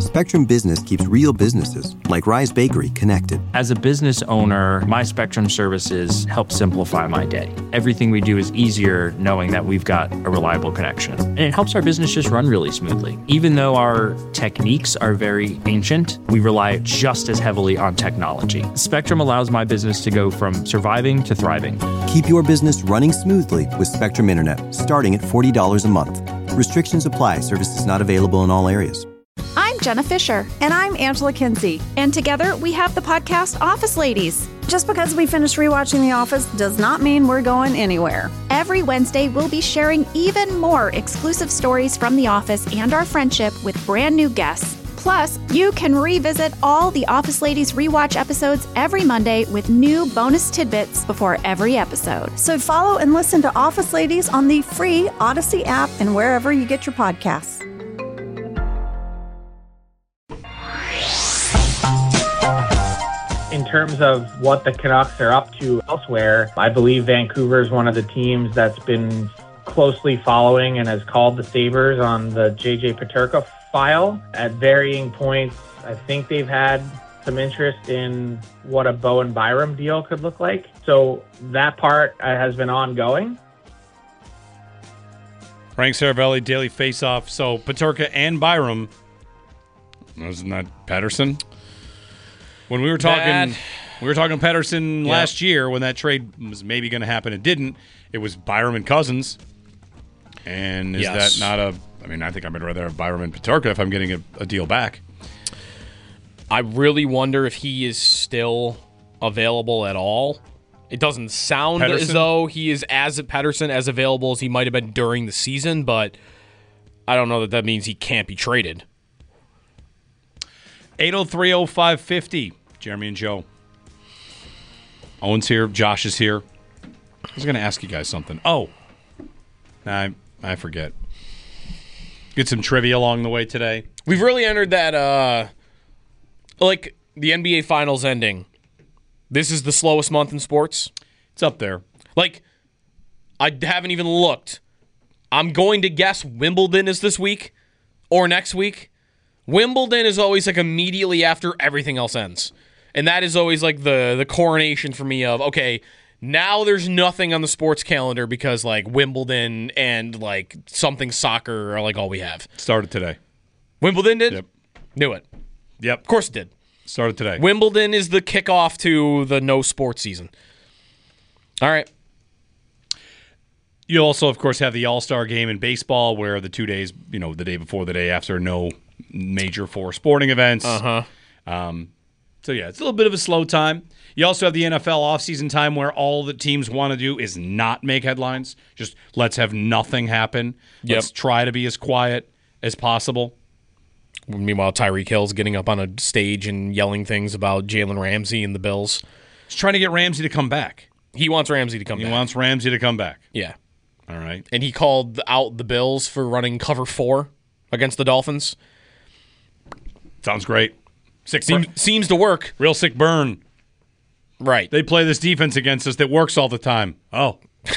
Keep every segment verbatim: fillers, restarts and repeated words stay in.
Spectrum Business keeps real businesses, like Rise Bakery, connected. As a business owner, my Spectrum services help simplify my day. Everything we do is easier knowing that we've got a reliable connection. And it helps our business just run really smoothly. Even though our techniques are very ancient, we rely just as heavily on technology. Spectrum allows my business to go from surviving to thriving. Keep your business running smoothly with Spectrum Internet, starting at forty dollars a month. Restrictions apply. Services not available in all areas. I'm Jenna Fisher. And I'm Angela Kinsey. And together we have the podcast Office Ladies. Just because we finished rewatching The Office does not mean we're going anywhere. Every Wednesday, we'll be sharing even more exclusive stories from The Office and our friendship with brand new guests. Plus, you can revisit all the Office Ladies rewatch episodes every Monday with new bonus tidbits before every episode. So follow and listen to Office Ladies on the free Odyssey app and wherever you get your podcasts. In terms of what the Canucks are up to elsewhere, I believe Vancouver is one of the teams that's been closely following and has called the Sabres on the J J Peterka file. At varying points, I think they've had some interest in what a Bowen Byram deal could look like. So that part uh, has been ongoing. Frank Saravelli, Daily Faceoff. So Peterka and Byram, wasn't that Pettersson? When we were talking, Bad. we were talking Pettersson yep. last year when that trade was maybe going to happen. It didn't. It was Byram and Cousins. And is yes. that not a? I mean, I think I'd rather have Byram and Peterka if I'm getting a, a deal back. I really wonder if he is still available at all. It doesn't sound Pettersson? as though he is as Pettersson as available as he might have been during the season, but I don't know that that means he can't be traded. eight oh three oh five fifty. Jeremy and Joe. Owen's here. Josh is here. I was going to ask you guys something. Oh. I I forget. Get some trivia along the way today. We've really entered that, uh, like, the N B A Finals ending. This is the slowest month in sports. It's up there. Like, I haven't even looked. I'm going to guess Wimbledon is this week or next week. Wimbledon is always, like, immediately after everything else ends. And that is always, like, the, the coronation for me of, okay, now there's nothing on the sports calendar because, like, Wimbledon and, like, something soccer are, like, all we have. Started today. Wimbledon did? Yep. Knew it. Yep. Of course it did. Started today. Wimbledon is the kickoff to the no sports season. All right. You also, of course, have the All-Star game in baseball where the two days, you know, the day before, the day after, no major four sporting events. Uh-huh. Um, so, yeah, it's a little bit of a slow time. You also have the N F L offseason time where all the teams want to do is not make headlines. Just let's have nothing happen. Yep. Let's try to be as quiet as possible. Meanwhile, Tyreek Hill's getting up on a stage and yelling things about Jalen Ramsey and the Bills. He's trying to get Ramsey to come back. He wants Ramsey to come he back. He wants Ramsey to come back. Yeah. All right. And he called out the Bills for running cover four against the Dolphins. Sounds great. Sick Seems, seems to work. Real sick burn. Right. They play this defense against us that works all the time. Oh.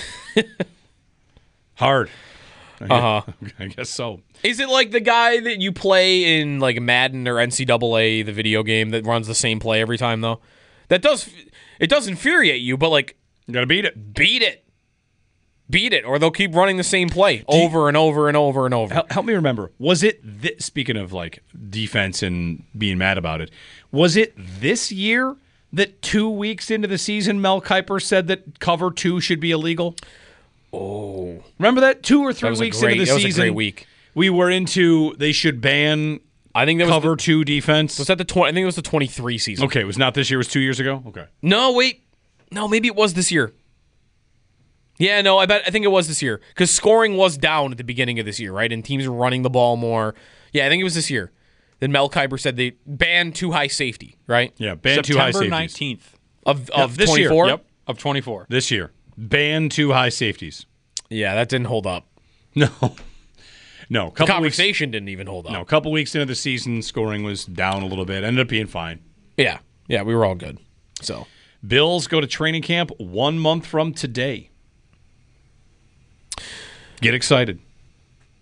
Hard. Uh-huh. I guess so. Is it like the guy that you play in like Madden or N C double A, the video game that runs the same play every time, though? That does, it does infuriate you, but like... You gotta beat it. Beat it. Beat it, or they'll keep running the same play over you, and over and over and over. Help, help me remember. Was it, th- speaking of like defense and being mad about it, was it this year that two weeks into the season, Mel Kiper said that cover two should be illegal? Oh. Remember that? Two or three weeks great, into the that was season, a great week. We were into they should ban I think that cover was the, two defense. Was that the twenty? I think it was the twenty-three season. Okay, it was not this year. It was two years ago? Okay. No, wait. No, maybe it was this year. Yeah, no, I bet. I think it was this year because scoring was down at the beginning of this year, right? And teams were running the ball more. Yeah, I think it was this year. Then Mel Kiper said they banned too high safety, right? Yeah, banned too high safeties. September nineteenth of yeah, of this twenty-four. Year. Yep, of twenty-four. This year, banned too high safeties. Yeah, that didn't hold up. No, no. The conversation weeks, didn't even hold up. No, a couple weeks into the season, scoring was down a little bit. Ended up being fine. Yeah, yeah, we were all good. So, Bills go to training camp one month from today. Get excited.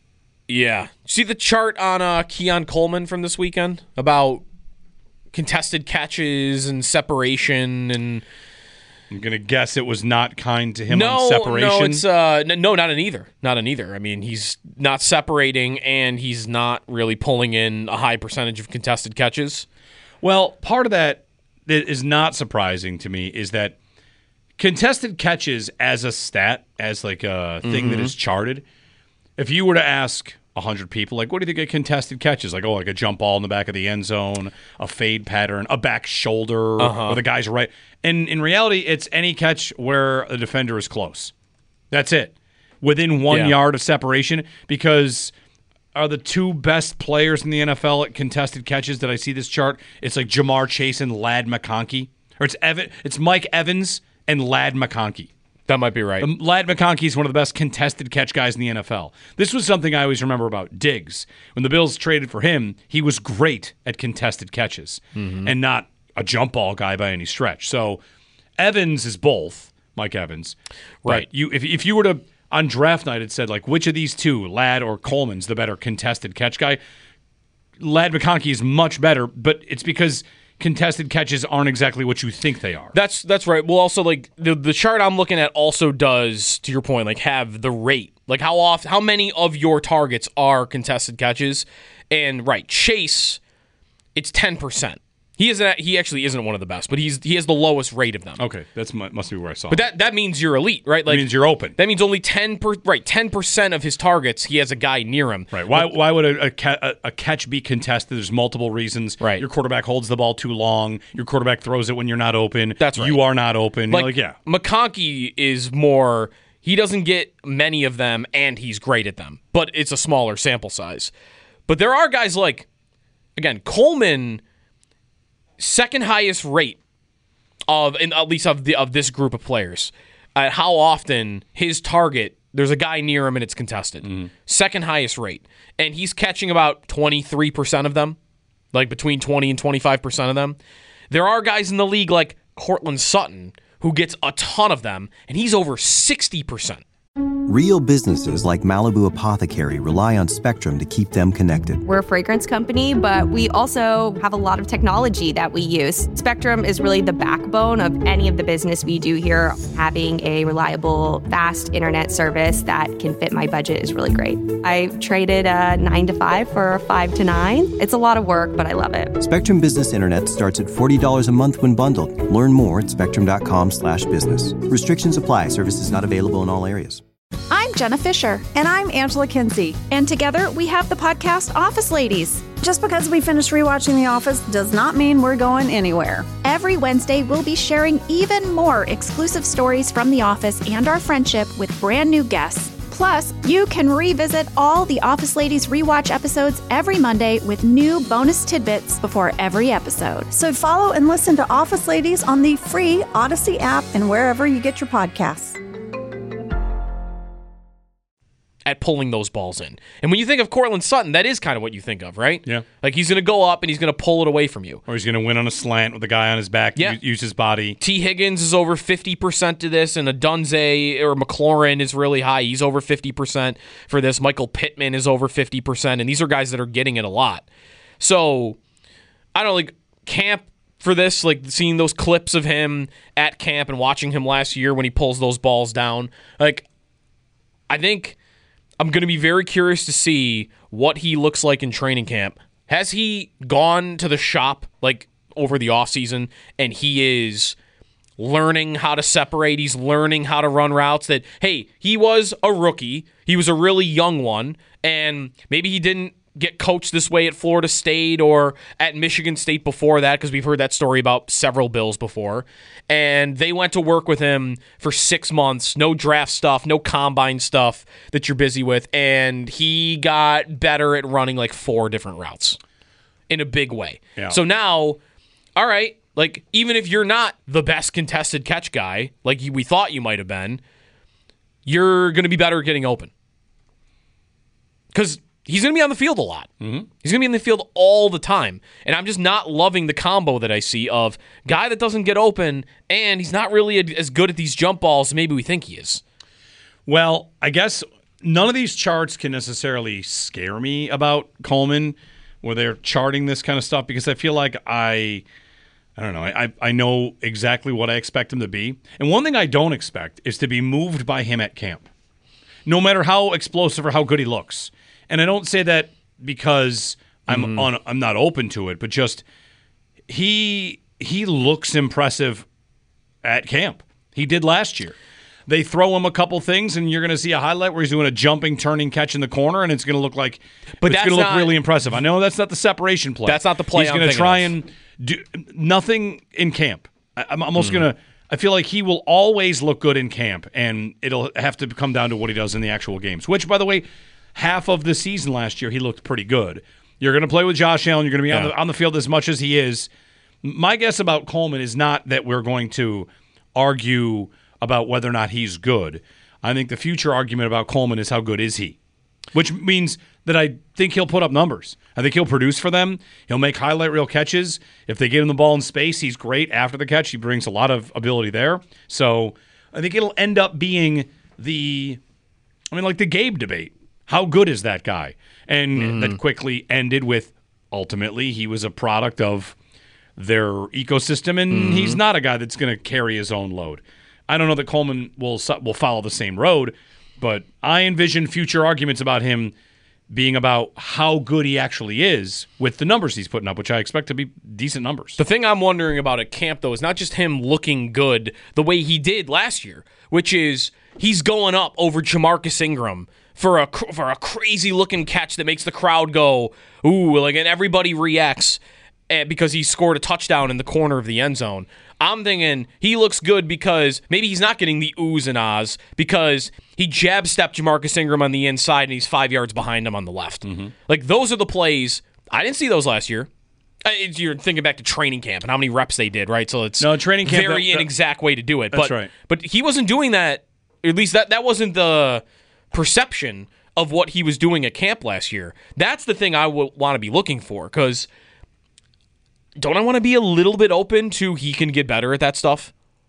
Yeah. See the chart on uh, Keon Coleman from this weekend about contested catches and separation and... I'm going to guess it was not kind to him no, on separation. No, it's uh, n- no, not in either. Not in either. I mean, he's not separating, and he's not really pulling in a high percentage of contested catches. Well, part of that that is not surprising to me is that contested catches as a stat, as like a thing Mm-hmm. that is charted, if you were to ask one hundred people, like, what do you think of contested catches? Like, oh, like a jump ball in the back of the end zone, a fade pattern, a back shoulder, Uh-huh. or the guy's right. And in reality, it's any catch where the defender is close. That's it. Within one Yeah. yard of separation, because are the two best players in the N F L at contested catches that I see this chart? It's like Jamar Chase and Ladd McConkey. Or it's Evan, it's Mike Evans and Ladd McConkey. That might be right. Um, Ladd McConkey is one of the best contested catch guys in the N F L. This was something I always remember about Diggs. When the Bills traded for him, he was great at contested catches Mm-hmm. and not a jump ball guy by any stretch. So Evans is both, Mike Evans. Right. But you, if, if you were to, on draft night, it said, like, which of these two, Ladd or Coleman's the better contested catch guy? Ladd McConkey is much better, but it's because contested catches aren't exactly what you think they are. That's that's right. Well, also like the the chart I'm looking at also does, to your point, like have the rate, like how often, how many of your targets are contested catches, and right, Chase, it's ten percent. He isn't. He actually isn't one of the best, but he's he has the lowest rate of them. Okay, that's must be where I saw. But that that means you're elite, right? Like it means you're open. That means only ten per right ten percent of his targets he has a guy near him. Right. Why why would a, a, ca- a, a catch be contested? There's multiple reasons. Right. Your quarterback holds the ball too long. Your quarterback throws it when you're not open. That's right. You are not open. Like, like yeah. McConkey is more. He doesn't get many of them, and he's great at them. But it's a smaller sample size. But there are guys like, again, Coleman. Second highest rate of, in, at least of the of this group of players, at how often his target, there's a guy near him and it's contested. Mm-hmm. Second highest rate, and he's catching about twenty-three percent of them, like between twenty and twenty-five percent of them. There are guys in the league like Cortland Sutton who gets a ton of them, and he's over sixty percent. Real businesses like Malibu Apothecary rely on Spectrum to keep them connected. We're a fragrance company, but we also have a lot of technology that we use. Spectrum is really the backbone of any of the business we do here. Having a reliable, fast internet service that can fit my budget is really great. I traded a nine to five for a five to nine. It's a lot of work, but I love it. Spectrum Business Internet starts at forty dollars a month when bundled. Learn more at spectrum.com slash business. Restrictions apply. Services not available in all areas. I'm Jenna Fisher. And I'm Angela Kinsey. And together we have the podcast Office Ladies. Just because we finished rewatching The Office does not mean we're going anywhere. Every Wednesday, we'll be sharing even more exclusive stories from The Office and our friendship with brand new guests. Plus, you can revisit all the Office Ladies rewatch episodes every Monday with new bonus tidbits before every episode. So follow and listen to Office Ladies on the free Odyssey app and wherever you get your podcasts. At pulling those balls in. And when you think of Cortland Sutton, that is kind of what you think of, right? Yeah. Like he's going to go up and he's going to pull it away from you. Or he's going to win on a slant with the guy on his back. Yeah. Use, use his body. T. Higgins is over fifty percent to this, and Adunze or McLaurin is really high. He's over fifty percent for this. Michael Pittman is over fifty percent, and these are guys that are getting it a lot. So, I don't know, like, camp for this, like seeing those clips of him at camp and watching him last year when he pulls those balls down, like, I think I'm going to be very curious to see what he looks like in training camp. Has he gone to the shop like over the offseason and he is learning how to separate? He's learning how to run routes that, hey, he was a rookie. He was a really young one, and maybe he didn't get coached this way at Florida State or at Michigan State before that, because we've heard that story about several Bills before. And they went to work with him for six months, no draft stuff, no combine stuff that you're busy with, and he got better at running like four different routes in a big way. Yeah. So now, all right, like even if you're not the best contested catch guy, like we thought you might have been, you're going to be better at getting open. Because he's going to be on the field a lot. Mm-hmm. He's going to be in the field all the time. And I'm just not loving the combo that I see of guy that doesn't get open, and he's not really as good at these jump balls as maybe we think he is. Well, I guess none of these charts can necessarily scare me about Coleman, where they're charting this kind of stuff, because I feel like I, I don't know, I, I know exactly what I expect him to be. And one thing I don't expect is to be moved by him at camp, no matter how explosive or how good he looks. And I don't say that because I'm mm-hmm. on, I'm not open to it, but just he he looks impressive at camp. He did last year. They throw him a couple things, and you're going to see a highlight where he's doing a jumping, turning catch in the corner, and it's going to look like, but it's going to look not, really impressive. I know that's not the separation play. That's not the play. He's going to try and do nothing in camp. I, I'm almost mm. going to. I feel like he will always look good in camp, and it'll have to come down to what he does in the actual games. Which, by the way, half of the season last year he looked pretty good. You're going to play with Josh Allen. You're going to be yeah. on the on the field as much as he is. My guess about Coleman is not that we're going to argue about whether or not he's good. I think the future argument about Coleman is how good is he, which means that I think he'll put up numbers. I think he'll produce for them. He'll make highlight reel catches. If they give him the ball in space, he's great. After the catch, he brings a lot of ability there. So I think it'll end up being the, I mean, like the Gabe debate. How good is that guy? And mm. that quickly ended with, ultimately, he was a product of their ecosystem, and mm-hmm. he's not a guy that's going to carry his own load. I don't know that Coleman will will follow the same road, but I envision future arguments about him being about how good he actually is with the numbers he's putting up, which I expect to be decent numbers. The thing I'm wondering about at camp, though, is not just him looking good the way he did last year, which is he's going up over Jamarcus Ingram for a for a crazy-looking catch that makes the crowd go, ooh, like, and everybody reacts because he scored a touchdown in the corner of the end zone. I'm thinking he looks good because maybe he's not getting the oohs and ahs because he jab stepped Jamarcus Ingram on the inside and he's five yards behind him on the left. Mm-hmm. Like, those are the plays. I didn't see those last year. You're thinking back to training camp and how many reps they did, right? So it's no, training camp, very that, inexact way to do it. That's but, right. But he wasn't doing that. At least that, that wasn't the perception of what he was doing at camp last year. That's the thing I w- want to be looking for, because don't I want to be a little bit open to he can get better at that stuff?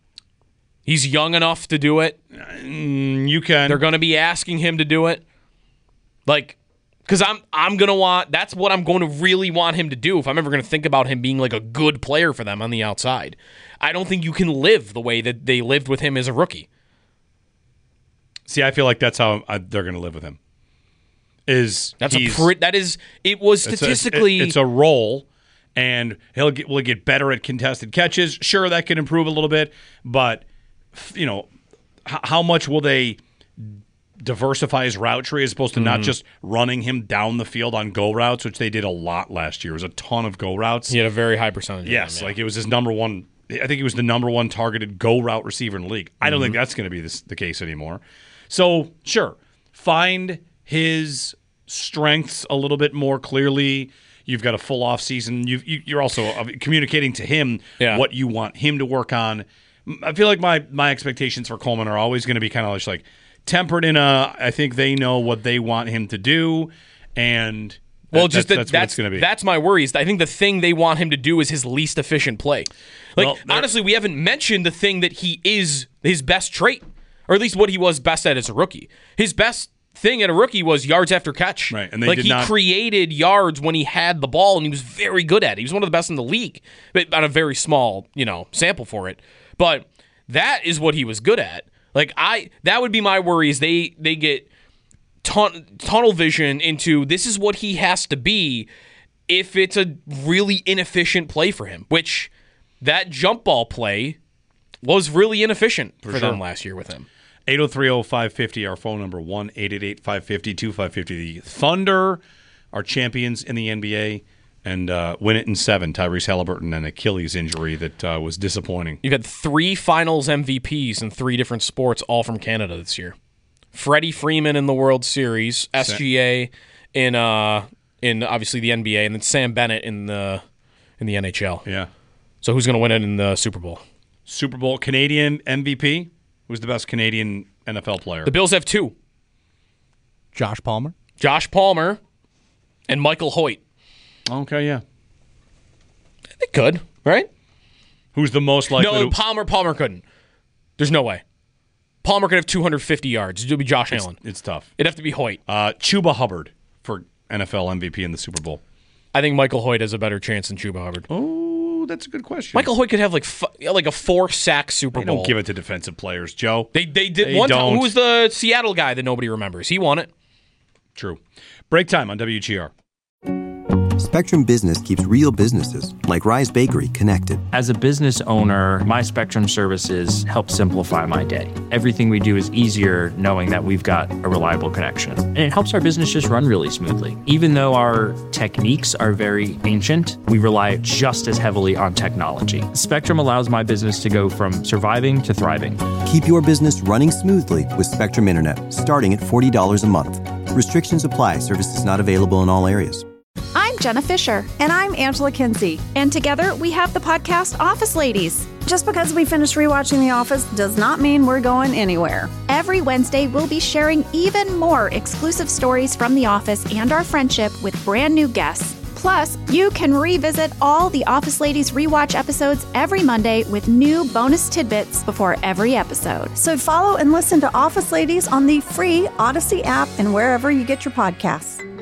He's young enough to do it. Mm, you can. They're going to be asking him to do it. Like, because I'm I'm going to want, that's what I'm going to really want him to do if I'm ever going to think about him being like a good player for them on the outside. I don't think you can live the way that they lived with him as a rookie. See, I feel like that's how I, they're going to live with him. Is that's a pre- that is it was statistically it's a, it's a role. And he'll get will get better at contested catches. Sure, that can improve a little bit, but you know, h- how much will they diversify his route tree as opposed to mm-hmm. not just running him down the field on go routes, which they did a lot last year. It was a ton of go routes. He had a very high percentage. Yes, of them, yeah. like it was his number one. I think he was the number one targeted go route receiver in the league. I don't mm-hmm. think that's going to be this, the case anymore. So sure, find his strengths a little bit more clearly. You've got a full off season. You've, you, you're also communicating to him yeah. what you want him to work on. I feel like my my expectations for Coleman are always going to be kind of just like tempered in a. I think they know what they want him to do, and well, that, just that's, that, that's what it's going to be. That's my worries. I think the thing they want him to do is his least efficient play. Like well, honestly, we haven't mentioned the thing that he is his best trait, or at least what he was best at as a rookie. His best thing at a rookie was yards after catch. Right, and they like did he not... created yards when he had the ball, and he was very good at it. He was one of the best in the league, but on a very small, you know, sample for it. But that is what he was good at. Like I, that would be my worry is they they get tun- tunnel vision into this is what he has to be if it's a really inefficient play for him. Which that jump ball play was really inefficient for, for sure. them last year with him. eight oh three oh five fifty, our phone number, one eight eight eight five five zero two five five zero. The Thunder are champions in the N B A and uh, win it in seven. Tyrese Halliburton, an Achilles injury that uh, was disappointing. You've had three finals M V Ps in three different sports, all from Canada this year. Freddie Freeman in the World Series, S G A in uh, in obviously the N B A, and then Sam Bennett in the in the N H L. Yeah. So who's going to win it in the Super Bowl? Super Bowl Canadian M V P? Who's the best Canadian N F L player? The Bills have two. Josh Palmer. Josh Palmer and Michael Hoyt. Okay, yeah. They could, right? Who's the most likely No, to... Palmer, Palmer couldn't. There's no way. Palmer could have two hundred fifty yards. It'd be Josh It's, Allen. it's tough. It'd have to be Hoyt. Uh, Chuba Hubbard for N F L M V P in the Super Bowl. I think Michael Hoyt has a better chance than Chuba Hubbard. Oh, that's a good question. Michael Hoyt could have like f- like a four sack Super They Bowl. don't give it to defensive players, Joe. They they did They one time. don't. Who was the Seattle guy that nobody remembers? He won it. True. Break time on W G R. Spectrum Business keeps real businesses, like Rise Bakery, connected. As a business owner, my Spectrum services help simplify my day. Everything we do is easier knowing that we've got a reliable connection. And it helps our business just run really smoothly. Even though our techniques are very ancient, we rely just as heavily on technology. Spectrum allows my business to go from surviving to thriving. Keep your business running smoothly with Spectrum Internet, starting at forty dollars a month. Restrictions apply. Services not available in all areas. I'm Jenna Fisher. And I'm Angela Kinsey. And together we have the podcast Office Ladies. Just because we finished rewatching The Office does not mean we're going anywhere. Every Wednesday, we'll be sharing even more exclusive stories from The Office and our friendship with brand new guests. Plus, you can revisit all the Office Ladies rewatch episodes every Monday with new bonus tidbits before every episode. So follow and listen to Office Ladies on the free Odyssey app and wherever you get your podcasts.